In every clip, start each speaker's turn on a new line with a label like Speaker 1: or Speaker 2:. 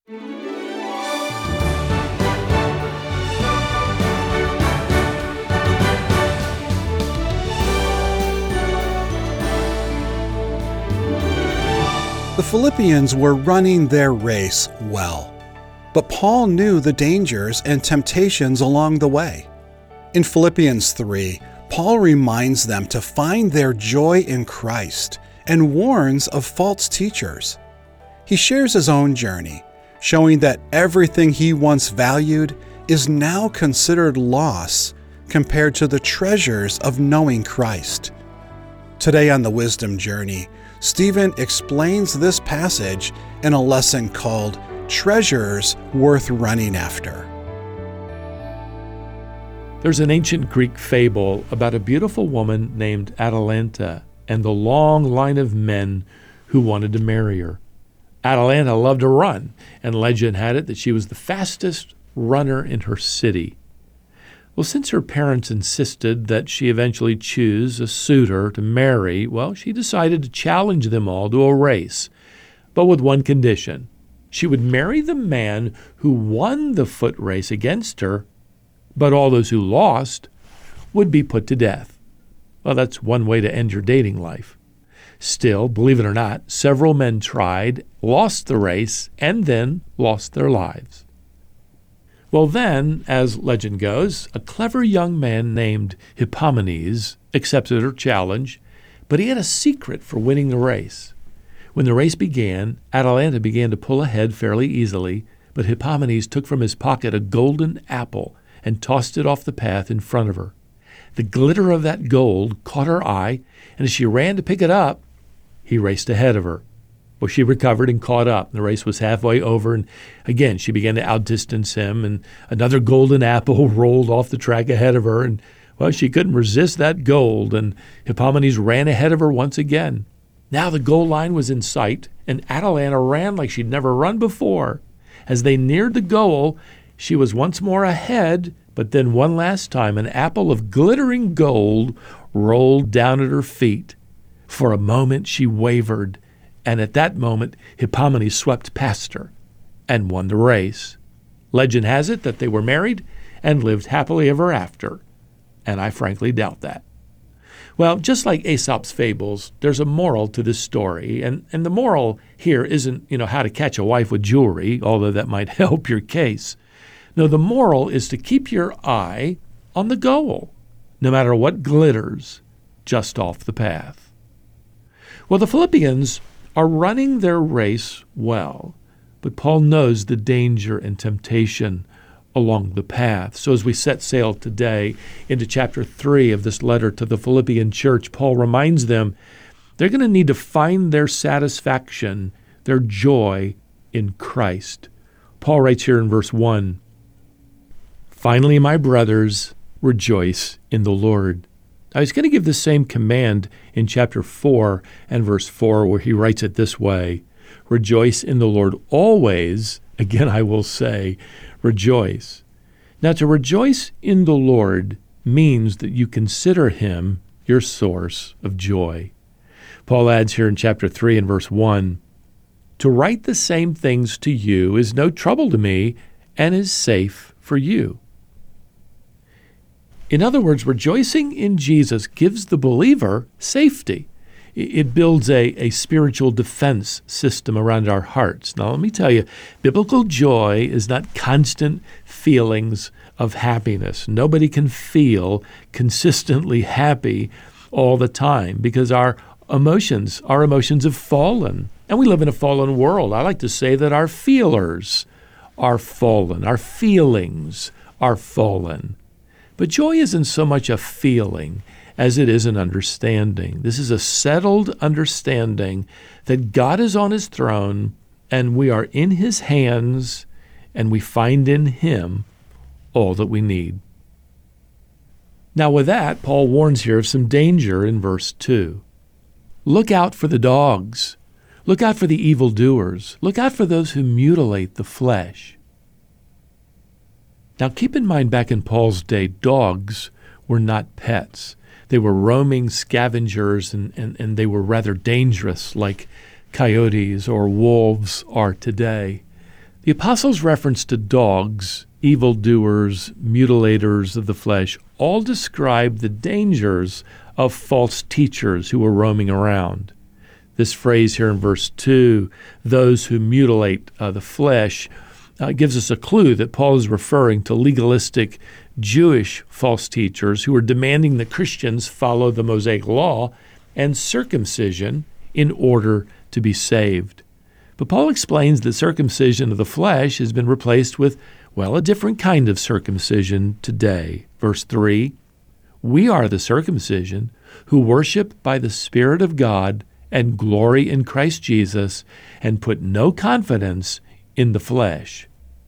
Speaker 1: The Philippians were running their race well, but Paul knew the dangers and temptations along the way. In Philippians 3, Paul reminds them to find their joy in Christ and warns of false teachers. He shares his own journey, showing that everything he once valued is now considered loss compared to the treasures of knowing Christ. Today on the Wisdom Journey, Stephen explains this passage in a lesson called Treasures Worth Running After.
Speaker 2: There's an ancient Greek fable about a beautiful woman named Atalanta and the long line of men who wanted to marry her. Atalanta loved to run, and legend had it that she was the fastest runner in her city. Well, since her parents insisted that she eventually choose a suitor to marry, she decided to challenge them all to a race, but with one condition. She would marry the man who won the foot race against her, but all those who lost would be put to death. Well, that's one way to end your dating life. Still, believe it or not, several men tried, lost the race, and then lost their lives. Well, then, as legend goes, a clever young man named Hippomenes accepted her challenge, but he had a secret for winning the race. When the race began, Atalanta began to pull ahead fairly easily, but Hippomenes took from his pocket a golden apple and tossed it off the path in front of her. The glitter of that gold caught her eye, and as she ran to pick it up, he raced ahead of her. Well, she recovered and caught up. The race was halfway over, and again, she began to outdistance him, and another golden apple rolled off the track ahead of her, and, she couldn't resist that gold, and Hippomenes ran ahead of her once again. Now the goal line was in sight, and Atalanta ran like she'd never run before. As they neared the goal, she was once more ahead, but then one last time, an apple of glittering gold rolled down at her feet. For a moment, she wavered, and at that moment, Hippomenes swept past her and won the race. Legend has it that they were married and lived happily ever after, and I frankly doubt that. Well, just like Aesop's fables, there's a moral to this story, and the moral here isn't, how to catch a wife with jewelry, although that might help your case. No, the moral is to keep your eye on the goal, no matter what glitters just off the path. Well, the Philippians are running their race well, but Paul knows the danger and temptation along the path. So as we set sail today into chapter 3 of this letter to the Philippian church, Paul reminds them they're going to need to find their satisfaction, their joy in Christ. Paul writes here in verse 1, "Finally, my brothers, rejoice in the Lord." Now, he's going to give the same command in chapter 4 and verse 4, where he writes it this way, "Rejoice in the Lord always." Again, I will say, rejoice. Now, to rejoice in the Lord means that you consider him your source of joy. Paul adds here in chapter 3 and verse 1, "To write the same things to you is no trouble to me and is safe for you." In other words, rejoicing in Jesus gives the believer safety. It builds a spiritual defense system around our hearts. Now, let me tell you, biblical joy is not constant feelings of happiness. Nobody can feel consistently happy all the time because our emotions have fallen, and we live in a fallen world. I like to say that our feelers are fallen. Our feelings are fallen. But joy isn't so much a feeling as it is an understanding. This is a settled understanding that God is on his throne and we are in his hands and we find in him all that we need. Now with that, Paul warns here of some danger in verse 2. Look out for the dogs. Look out for the evildoers. Look out for those who mutilate the flesh. Now keep in mind, back in Paul's day, dogs were not pets. They were roaming scavengers and they were rather dangerous, like coyotes or wolves are today. The apostles' reference to dogs, evildoers, mutilators of the flesh, all describe the dangers of false teachers who were roaming around. This phrase here in verse 2, those who mutilate the flesh, gives us a clue that Paul is referring to legalistic Jewish false teachers who were demanding that Christians follow the Mosaic law and circumcision in order to be saved. But Paul explains that circumcision of the flesh has been replaced with, a different kind of circumcision today. Verse 3, we are the circumcision who worship by the Spirit of God and glory in Christ Jesus and put no confidence in the flesh.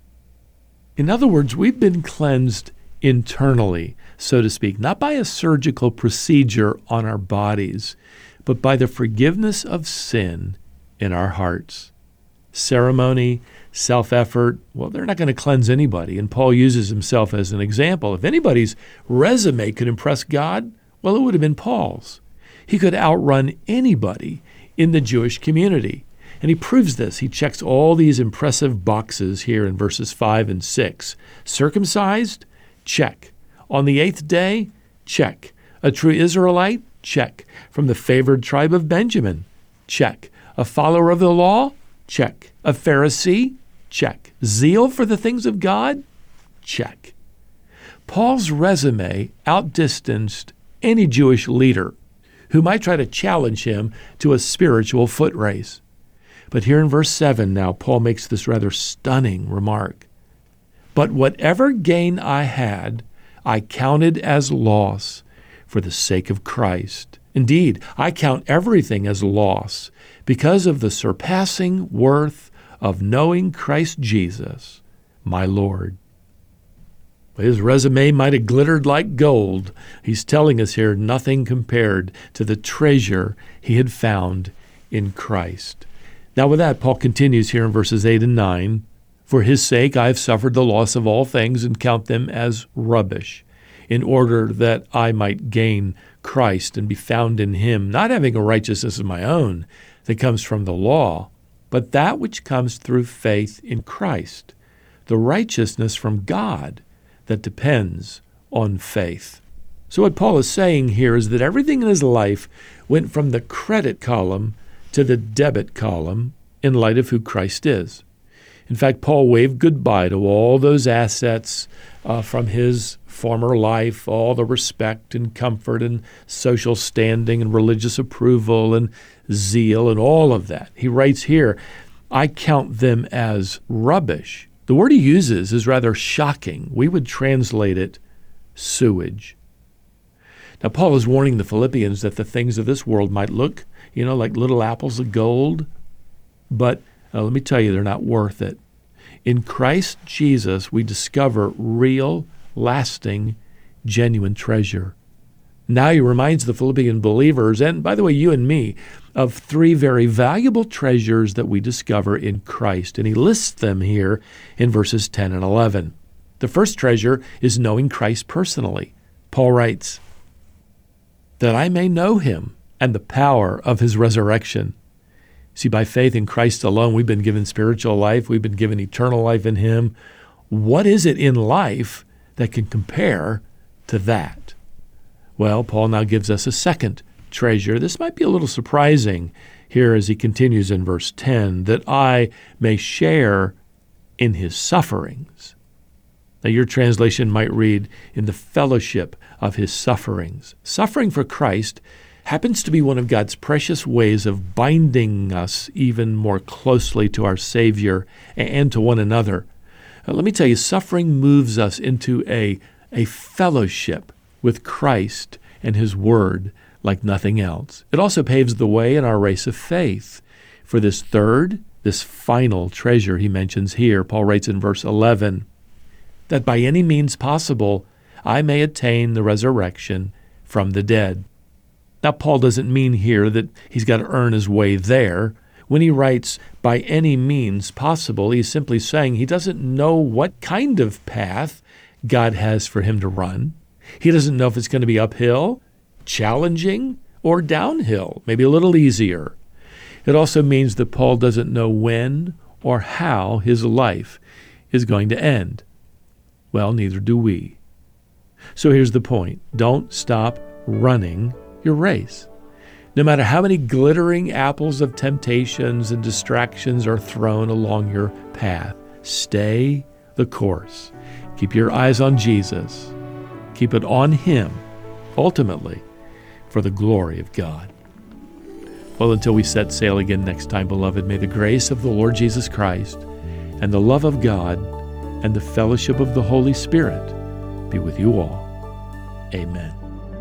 Speaker 2: In other words, we've been cleansed internally, so to speak, not by a surgical procedure on our bodies, but by the forgiveness of sin in our hearts. Ceremony, self-effort, they're not going to cleanse anybody. And Paul uses himself as an example. If anybody's resume could impress God, it would have been Paul's. He could outrun anybody in the Jewish community. And he proves this. He checks all these impressive boxes here in verses 5 and 6. Circumcised? Check. On the 8th day? Check. A true Israelite? Check. From the favored tribe of Benjamin? Check. A follower of the law? Check. A Pharisee? Check. Zeal for the things of God? Check. Paul's resume outdistanced any Jewish leader who might try to challenge him to a spiritual foot race. But here in verse 7 now, Paul makes this rather stunning remark. But whatever gain I had, I counted as loss for the sake of Christ. Indeed, I count everything as loss because of the surpassing worth of knowing Christ Jesus, my Lord. His resume might have glittered like gold. He's telling us here nothing compared to the treasure he had found in Christ. Now with that, Paul continues here in verses 8 and 9. For his sake I have suffered the loss of all things and count them as rubbish, in order that I might gain Christ and be found in him, not having a righteousness of my own that comes from the law, but that which comes through faith in Christ, the righteousness from God that depends on faith. So what Paul is saying here is that everything in his life went from the credit column to the debit column in light of who Christ is. In fact, Paul waved goodbye to all those assets from his former life, all the respect and comfort and social standing and religious approval and zeal and all of that. He writes here, I count them as rubbish. The word he uses is rather shocking. We would translate it sewage. Now, Paul is warning the Philippians that the things of this world might look, like little apples of gold, but let me tell you, they're not worth it. In Christ Jesus, we discover real, lasting, genuine treasure. Now he reminds the Philippian believers, and by the way, you and me, of three very valuable treasures that we discover in Christ. And he lists them here in verses 10 and 11. The first treasure is knowing Christ personally. Paul writes, that I may know him and the power of his resurrection. See, by faith in Christ alone, we've been given spiritual life. We've been given eternal life in him. What is it in life that can compare to that? Well, Paul now gives us a second treasure. This might be a little surprising here as he continues in verse 10, that I may share in his sufferings. Now, your translation might read, in the fellowship of his sufferings. Suffering for Christ happens to be one of God's precious ways of binding us even more closely to our Savior and to one another. Let me tell you, suffering moves us into a fellowship with Christ and his Word like nothing else. It also paves the way in our race of faith for this third, this final treasure he mentions here. Paul writes in verse 11, that by any means possible I may attain the resurrection from the dead. Now, Paul doesn't mean here that he's got to earn his way there. When he writes, by any means possible, he's simply saying he doesn't know what kind of path God has for him to run. He doesn't know if it's going to be uphill, challenging, or downhill, maybe a little easier. It also means that Paul doesn't know when or how his life is going to end. Well, neither do we. So here's the point. Don't stop running your race. No matter how many glittering apples of temptations and distractions are thrown along your path, stay the course. Keep your eyes on Jesus. Keep it on Him, ultimately, for the glory of God. Well, until we set sail again next time, beloved, may the grace of the Lord Jesus Christ and the love of God and the fellowship of the Holy Spirit be with you all. Amen.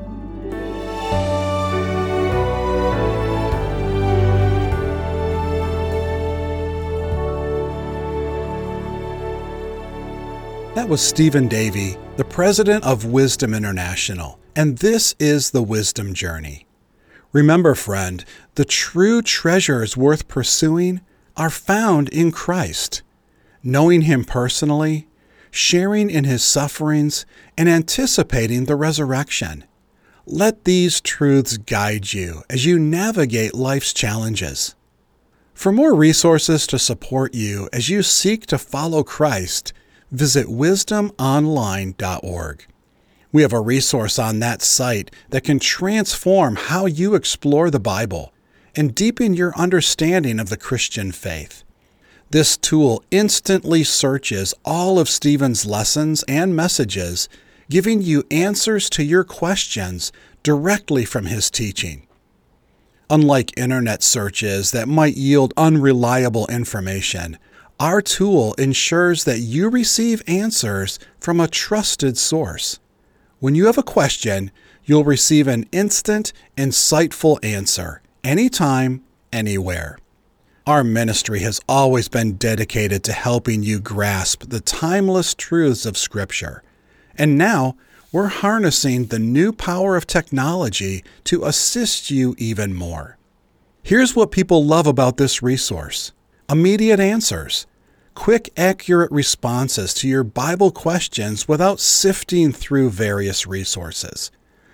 Speaker 1: That was Stephen Davey, the president of Wisdom International, and this is the Wisdom Journey. Remember, friend, the true treasures worth pursuing are found in Christ. Knowing Him personally, sharing in His sufferings, and anticipating the resurrection. Let these truths guide you as you navigate life's challenges. For more resources to support you as you seek to follow Christ, visit wisdomonline.org. We have a resource on that site that can transform how you explore the Bible and deepen your understanding of the Christian faith. This tool instantly searches all of Stephen's lessons and messages, giving you answers to your questions directly from his teaching. Unlike internet searches that might yield unreliable information, our tool ensures that you receive answers from a trusted source. When you have a question, you'll receive an instant, insightful answer, anytime, anywhere. Our ministry has always been dedicated to helping you grasp the timeless truths of Scripture. And now, we're harnessing the new power of technology to assist you even more. Here's what people love about this resource: immediate answers. Quick, accurate responses to your Bible questions without sifting through various resources.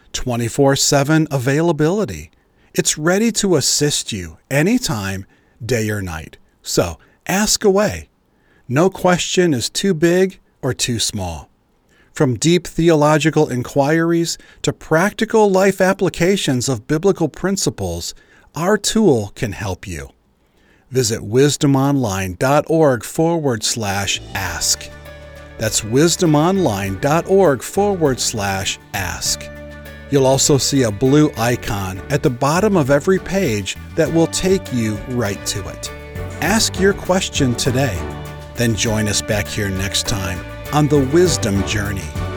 Speaker 1: 24/7 availability. It's ready to assist you anytime, day or night. So, ask away. No question is too big or too small. From deep theological inquiries to practical life applications of biblical principles, our tool can help you. Visit wisdomonline.org/ask. That's wisdomonline.org/ask. You'll also see a blue icon at the bottom of every page that will take you right to it. Ask your question today. Then join us back here next time on the Wisdom Journey.